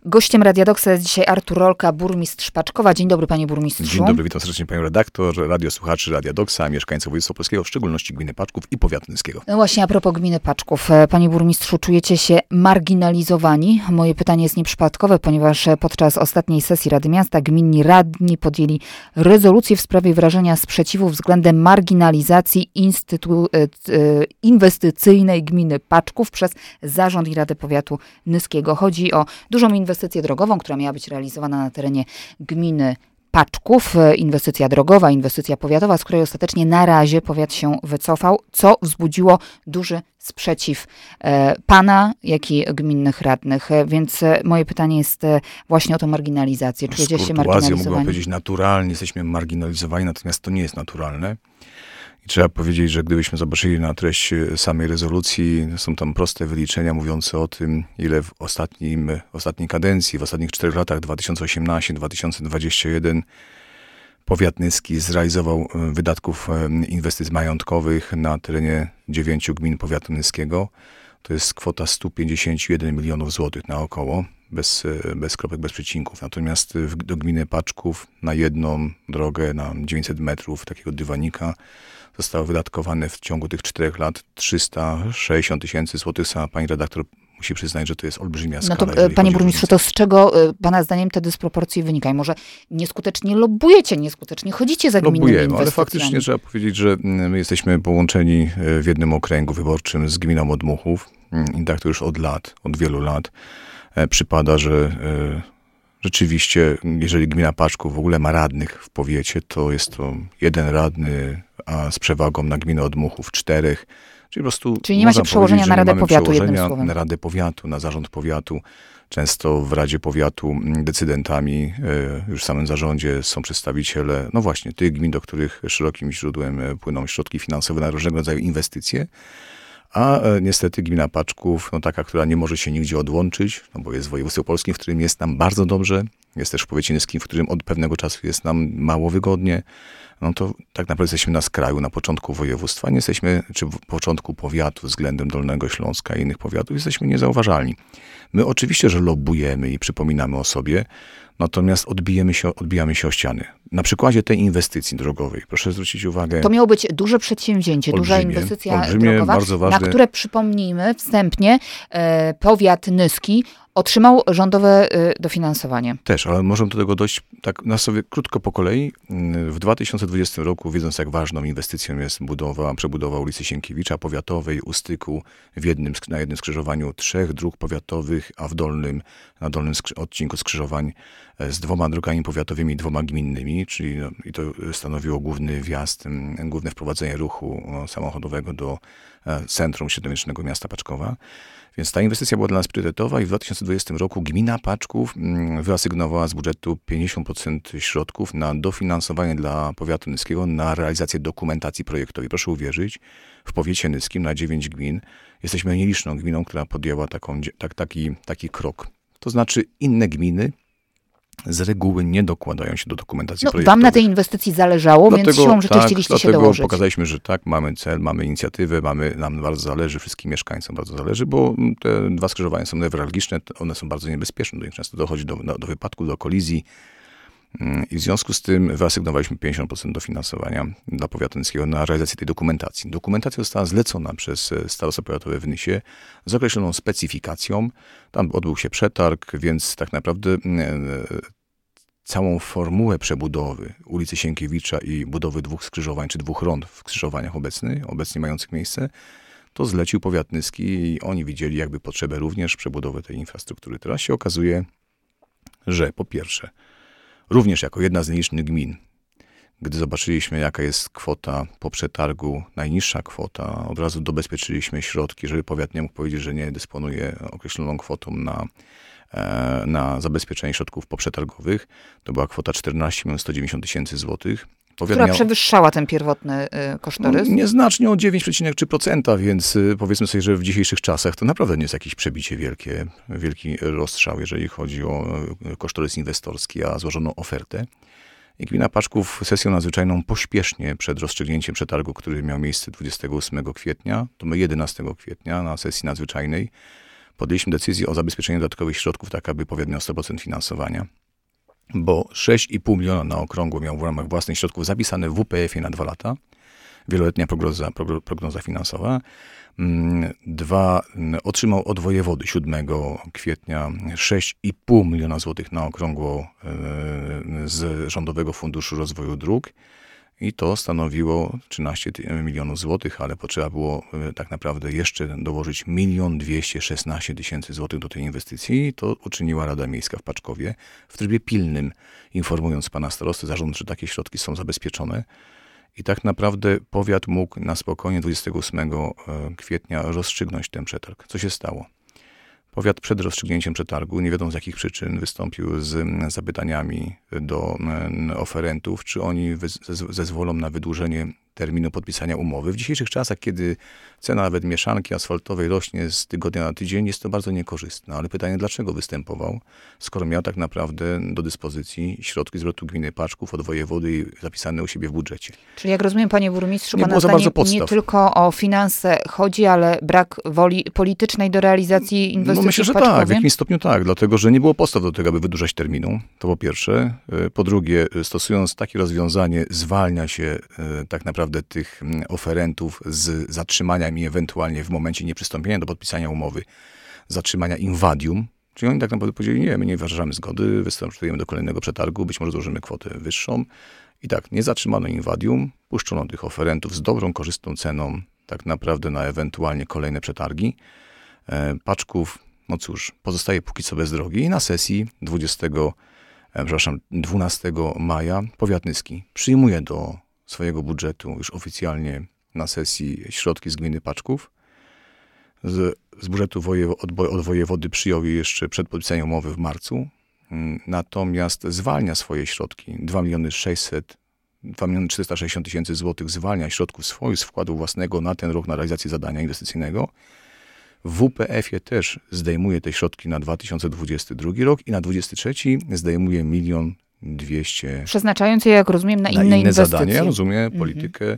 Gościem Radia Doksa jest dzisiaj Artur Rolka, burmistrz Paczkowa. Dzień dobry, panie burmistrzu. Dzień dobry, witam serdecznie panią redaktor, radiosłuchaczy Radia Doksa, mieszkańców województwa opolskiego, w szczególności gminy Paczków i powiatu nyskiego. No właśnie, a propos gminy Paczków. Panie burmistrzu, czujecie się marginalizowani? Moje pytanie jest nieprzypadkowe, ponieważ podczas ostatniej sesji Rady Miasta gminni radni podjęli rezolucję w sprawie wyrażenia sprzeciwu względem marginalizacji inwestycyjnej gminy Paczków przez Zarząd i Radę Powiatu Nyskiego. Chodzi o dużą inwestycję drogową, która miała być realizowana na terenie gminy Paczków. Inwestycja drogowa, inwestycja powiatowa, z której ostatecznie na razie powiat się wycofał, co wzbudziło duży sprzeciw pana, jak i gminnych radnych. Więc moje pytanie jest właśnie o tę marginalizację. Czujecie się marginalizowani? Mogę powiedzieć naturalnie, jesteśmy marginalizowani, natomiast to nie jest naturalne. I trzeba powiedzieć, że gdybyśmy zobaczyli na treść samej rezolucji, są tam proste wyliczenia mówiące o tym, ile w ostatniej kadencji, w ostatnich 4 latach, 2018-2021, powiat nyski zrealizował wydatków inwestycji majątkowych na terenie 9 gmin powiatu nyskiego. To jest kwota 151 milionów złotych na około, bez kropek, bez przecinków. Natomiast do gminy Paczków na jedną drogę, na 900 metrów takiego dywanika, zostało wydatkowane w ciągu tych 4 lat 360 tysięcy złotych. Sama pani redaktor musi przyznać, że to jest olbrzymia skala. No to, panie burmistrzu, to z czego pana zdaniem te dysproporcje wynikają? Może nieskutecznie lobbujecie, nieskutecznie chodzicie za gminnymi inwestycjami? Ale faktycznie trzeba powiedzieć, że my jesteśmy połączeni w jednym okręgu wyborczym z gminą Odmuchów. I tak to już od wielu lat przypada, że rzeczywiście, jeżeli gmina Paczków w ogóle ma radnych w powiecie, to jest to 1 radny, a z przewagą na gminę Odmuchów 4. Czyli po prostu nie macie przełożenia na Radę Powiatu, jednym słowem. Na Radę Powiatu, na Zarząd Powiatu. Często w Radzie Powiatu decydentami, już w samym zarządzie są przedstawiciele, no właśnie, tych gmin, do których szerokim źródłem płyną środki finansowe na różnego rodzaju inwestycje. A niestety gmina Paczków, no taka, która nie może się nigdzie odłączyć, no bo jest w województwie opolskim, w którym jest nam bardzo dobrze, jest też w powiecie nyskim, w którym od pewnego czasu jest nam mało wygodnie, no to tak naprawdę jesteśmy na skraju, na początku województwa, nie jesteśmy, czy w początku powiatu względem Dolnego Śląska i innych powiatów, jesteśmy niezauważalni. My oczywiście, że lobbujemy i przypominamy o sobie, natomiast odbijamy się o ściany. Na przykładzie tej inwestycji drogowej, proszę zwrócić uwagę. To miało być duże przedsięwzięcie, duża inwestycja drogowa, bardzo ważne, na które, przypomnijmy wstępnie, powiat nyski otrzymał rządowe dofinansowanie. Też, ale możemy do tego dojść tak na sobie krótko po kolei. W 2020 roku, wiedząc jak ważną inwestycją jest przebudowa ulicy Sienkiewicza powiatowej u styku na jednym skrzyżowaniu 3 dróg powiatowych, a na dolnym odcinku skrzyżowań z 2 drogami powiatowymi i 2 gminnymi, czyli i to stanowiło główne wprowadzenie ruchu samochodowego do centrum średniowiecznego miasta Paczkowa. Więc ta inwestycja była dla nas priorytetowa i w 2020 roku gmina Paczków wyasygnowała z budżetu 50% środków na dofinansowanie dla powiatu nyskiego na realizację dokumentacji projektowej. Proszę uwierzyć, w powiecie nyskim na 9 gmin jesteśmy nieliczną gminą, która podjęła taki krok. To znaczy inne gminy z reguły nie dokładają się do dokumentacji projektowej. Wam na tej inwestycji zależało, więc siłą rzeczy chcieliście się dołożyć. Dlatego pokazaliśmy, że tak, mamy cel, mamy inicjatywę, nam bardzo zależy, wszystkim mieszkańcom bardzo zależy, bo te 2 skrzyżowania są newralgiczne, one są bardzo niebezpieczne, do nich często dochodzi do wypadków, do kolizji. I w związku z tym wyasygnowaliśmy 50% dofinansowania dla powiatu nyskiego na realizację tej dokumentacji. Dokumentacja została zlecona przez starostwo powiatowe w Nysie z określoną specyfikacją. Tam odbył się przetarg, więc tak naprawdę całą formułę przebudowy ulicy Sienkiewicza i budowy 2 skrzyżowań, czy 2 rond w skrzyżowaniach obecnie mających miejsce, to zlecił powiat nyski i oni widzieli jakby potrzebę również przebudowy tej infrastruktury. Teraz się okazuje, że po pierwsze, również jako jedna z nielicznych gmin, gdy zobaczyliśmy, jaka jest kwota po przetargu, najniższa kwota, od razu dobezpieczyliśmy środki, żeby powiat nie mógł powiedzieć, że nie dysponuje określoną kwotą na zabezpieczenie środków poprzetargowych. To była kwota 14 190 tysięcy złotych. Która przewyższała ten pierwotny kosztorys? No, nieznacznie o 9,3%, więc powiedzmy sobie, że w dzisiejszych czasach to naprawdę nie jest jakieś przebicie wielki rozstrzał, jeżeli chodzi o kosztorys inwestorski, a złożoną ofertę. I gmina Paczków sesją nadzwyczajną pośpiesznie przed rozstrzygnięciem przetargu, który miał miejsce 28 kwietnia, to my 11 kwietnia na sesji nadzwyczajnej, podjęliśmy decyzję o zabezpieczeniu dodatkowych środków, tak aby powiat miał 100% finansowania, bo 6,5 miliona na okrągło miał w ramach własnych środków zapisane w WPF-ie na 2 lata, wieloletnia prognoza finansowa. 2, otrzymał od wojewody 7 kwietnia 6,5 miliona złotych na okrągło z Rządowego Funduszu Rozwoju Dróg i to stanowiło 13 milionów złotych, ale potrzeba było tak naprawdę jeszcze dołożyć 1 216 000 złotych do tej inwestycji. To uczyniła Rada Miejska w Paczkowie w trybie pilnym, informując pana starostę, zarząd, że takie środki są zabezpieczone. I tak naprawdę powiat mógł na spokojnie 28 kwietnia rozstrzygnąć ten przetarg. Co się stało? Powiat przed rozstrzygnięciem przetargu, nie wiadomo z jakich przyczyn, wystąpił z zapytaniami do oferentów, czy oni zezwolą na wydłużenie terminu podpisania umowy. W dzisiejszych czasach, kiedy cena nawet mieszanki asfaltowej rośnie z tygodnia na tydzień, jest to bardzo niekorzystne. Ale pytanie, dlaczego występował, skoro miał tak naprawdę do dyspozycji środki zwrotu gminy Paczków od wojewody zapisane u siebie w budżecie. Czyli jak rozumiem, panie burmistrzu, Nie pana było za zdaniem bardzo podstaw. nie tylko o finanse chodzi, ale brak woli politycznej do realizacji inwestycji No myślę, że w Paczkowie? tak, w jakimś stopniu tak, dlatego że nie było podstaw do tego, aby wydłużać terminu, to po pierwsze. Po drugie, stosując takie rozwiązanie, zwalnia się tak naprawdę tych oferentów z zatrzymaniem i ewentualnie w momencie nieprzystąpienia do podpisania umowy, zatrzymania invadium. Czyli oni tak naprawdę powiedzieli, nie, my nie wyrażamy zgody, występujemy do kolejnego przetargu, być może złożymy kwotę wyższą. I tak, nie zatrzymano invadium, puszczono tych oferentów z dobrą, korzystną ceną tak naprawdę na ewentualnie kolejne przetargi. Paczków, no cóż, pozostaje póki co bez drogi i na sesji 12 maja powiat nyski przyjmuje do swojego budżetu już oficjalnie na sesji środki z gminy Paczków. Z budżetu od wojewody przyjął je jeszcze przed podpisaniem umowy w marcu, natomiast zwalnia swoje środki, 2 360 000 złotych zwalnia środków swoich z wkładu własnego na ten rok na realizację zadania inwestycyjnego. W WPF-ie też zdejmuje te środki na 2022 rok i na 2023 zdejmuje 1 200 000. Przeznaczając je, jak rozumiem, na inne inwestycje. Zadania. Ja rozumiem politykę.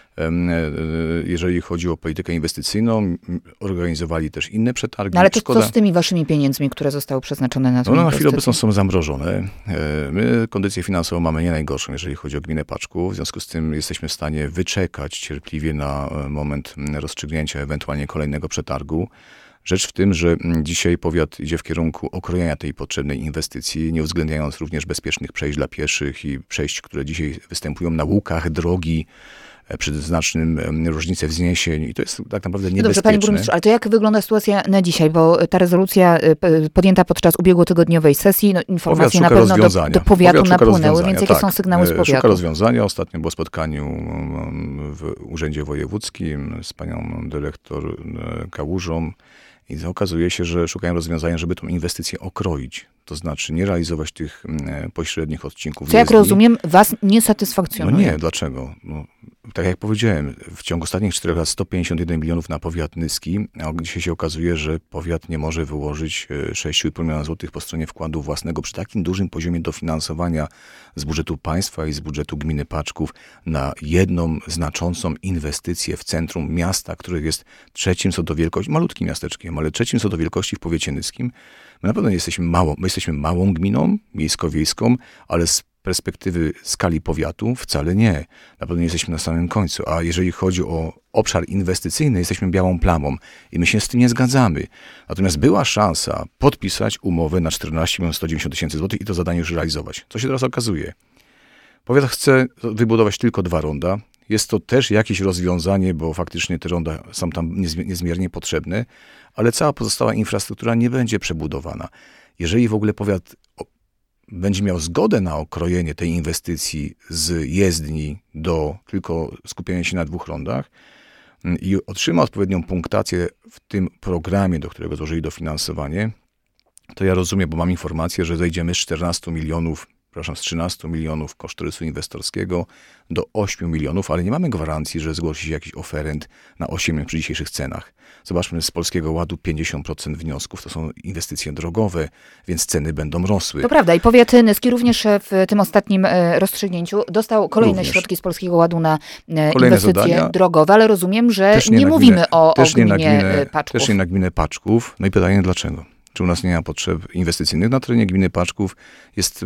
Jeżeli chodzi o politykę inwestycyjną, organizowali też inne przetargi. No ale to co z tymi waszymi pieniędzmi, które zostały przeznaczone na tę No, na inwestycję? chwilę obecną są zamrożone. My kondycję finansową mamy nie najgorszą, jeżeli chodzi o gminę Paczków. W związku z tym jesteśmy w stanie wyczekać cierpliwie na moment rozstrzygnięcia ewentualnie kolejnego przetargu. Rzecz w tym, że dzisiaj powiat idzie w kierunku okrojenia tej potrzebnej inwestycji, nie uwzględniając również bezpiecznych przejść dla pieszych i przejść, które dzisiaj występują na łukach drogi, przy znacznym różnicy wzniesień i to jest tak naprawdę niebezpieczne. Dobrze, panie burmistrzu, ale to jak wygląda sytuacja na dzisiaj? Bo ta rezolucja podjęta podczas ubiegłotygodniowej sesji, no, informacje na pewno do powiatu napłynęły, więc jakie są sygnały z powiatu? Szuka rozwiązania. Ostatnio było spotkanie w Urzędzie Wojewódzkim z panią dyrektor Kałużą i okazuje się, że szukają rozwiązania, żeby tą inwestycję okroić. To znaczy nie realizować tych pośrednich odcinków. Co jak rozumiem, was nie satysfakcjonuje. No nie, dlaczego? No, tak jak powiedziałem, w ciągu ostatnich 4 lat 151 milionów na powiat nyski, a dzisiaj się okazuje, że powiat nie może wyłożyć 6,5 miliona złotych po stronie wkładu własnego przy takim dużym poziomie dofinansowania z budżetu państwa i z budżetu gminy Paczków na jedną znaczącą inwestycję w centrum miasta, które jest trzecim co do wielkości, malutkim miasteczkiem, ale trzecim co do wielkości w powiecie nyskim. My na pewno jesteśmy małą gminą miejsko-wiejską, ale z perspektywy skali powiatu wcale nie. Na pewno nie jesteśmy na samym końcu. A jeżeli chodzi o obszar inwestycyjny, jesteśmy białą plamą i my się z tym nie zgadzamy. Natomiast była szansa podpisać umowę na 14 190 000 złotych i to zadanie już realizować. Co się teraz okazuje? Powiat chce wybudować tylko 2 ronda. Jest to też jakieś rozwiązanie, bo faktycznie te ronda są tam niezmiernie potrzebne, ale cała pozostała infrastruktura nie będzie przebudowana. Jeżeli w ogóle powiat będzie miał zgodę na okrojenie tej inwestycji z jezdni do tylko skupienia się na 2 rondach i otrzyma odpowiednią punktację w tym programie, do którego złożyli dofinansowanie, to ja rozumiem, bo mam informację, że zejdziemy z 14 milionów z 13 milionów kosztorysu inwestorskiego do 8 milionów, ale nie mamy gwarancji, że zgłosi się jakiś oferent na 8 przy dzisiejszych cenach. Zobaczmy, z Polskiego Ładu 50% wniosków to są inwestycje drogowe, więc ceny będą rosły. To prawda i powiat nyski również w tym ostatnim rozstrzygnięciu dostał kolejne środki z Polskiego Ładu na inwestycje drogowe, ale rozumiem, że nie mówimy o gminie Paczków. Też nie na gminę Paczków. No i pytanie dlaczego? Czy u nas nie ma potrzeb inwestycyjnych? Na terenie gminy Paczków jest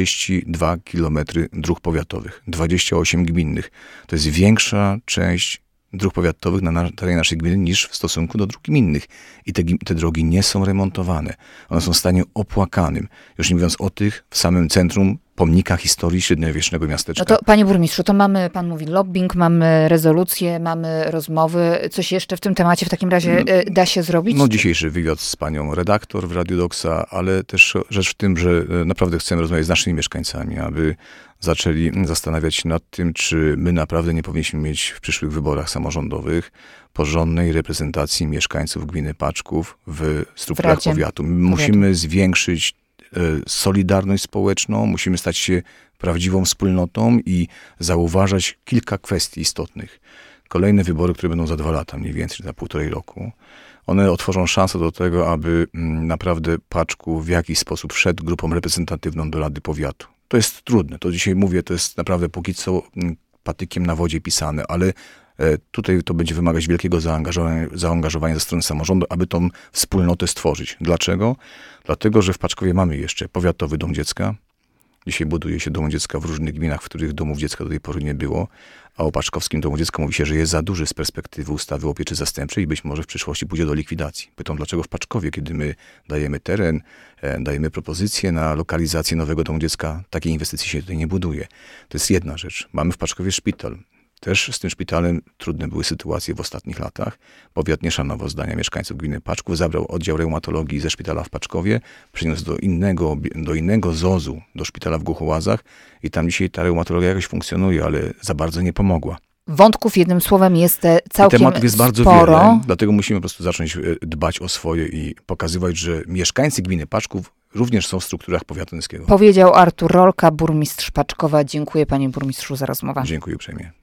32 km dróg powiatowych, 28 gminnych. To jest większa część dróg powiatowych na terenie naszej gminy niż w stosunku do dróg gminnych. I te drogi nie są remontowane. One są w stanie opłakanym. Już nie mówiąc o tych w samym centrum pomnika historii średniowiecznego miasteczka. No to panie burmistrzu, to mamy, pan mówi lobbying, mamy rezolucje, mamy rozmowy. Coś jeszcze w tym temacie w takim razie da się zrobić? No dzisiejszy wywiad z panią redaktor w Radiu Doksa, ale też rzecz w tym, że naprawdę chcemy rozmawiać z naszymi mieszkańcami, aby zaczęli zastanawiać się nad tym, czy my naprawdę nie powinniśmy mieć w przyszłych wyborach samorządowych porządnej reprezentacji mieszkańców gminy Paczków w strukturach powiatu. Musimy zwiększyć solidarność społeczną, musimy stać się prawdziwą wspólnotą i zauważać kilka kwestii istotnych. Kolejne wybory, które będą za 2 lata, mniej więcej za 1,5 roku, one otworzą szansę do tego, aby naprawdę Paczków w jakiś sposób wszedł grupą reprezentatywną do Rady Powiatu. To jest trudne, to dzisiaj mówię, to jest naprawdę póki co patykiem na wodzie pisane, ale tutaj to będzie wymagać wielkiego zaangażowania ze strony samorządu, aby tą wspólnotę stworzyć. Dlaczego? Dlatego, że w Paczkowie mamy jeszcze powiatowy dom dziecka. Dzisiaj buduje się dom dziecka w różnych gminach, w których domów dziecka do tej pory nie było, a o Paczkowskim domu dziecka mówi się, że jest za duży z perspektywy ustawy o pieczy zastępczej i być może w przyszłości pójdzie do likwidacji. Pytam, dlaczego w Paczkowie, kiedy my dajemy teren, dajemy propozycję na lokalizację nowego domu dziecka, takiej inwestycji się tutaj nie buduje. To jest jedna rzecz. Mamy w Paczkowie szpital. Też z tym szpitalem trudne były sytuacje w ostatnich latach. Powiat nie szanował zdania mieszkańców gminy Paczków, zabrał oddział reumatologii ze szpitala w Paczkowie, przyniósł do innego ZOZ-u, do szpitala w Głuchołazach i tam dzisiaj ta reumatologia jakoś funkcjonuje, ale za bardzo nie pomogła. Wątków jednym słowem jest całkiem tematów jest bardzo sporo. wiele, dlatego musimy po prostu zacząć dbać o swoje i pokazywać, że mieszkańcy gminy Paczków również są w strukturach powiatu nyskiego. Powiedział Artur Rolka, burmistrz Paczkowa. Dziękuję panie burmistrzu za rozmowę. Dziękuję uprzejmie.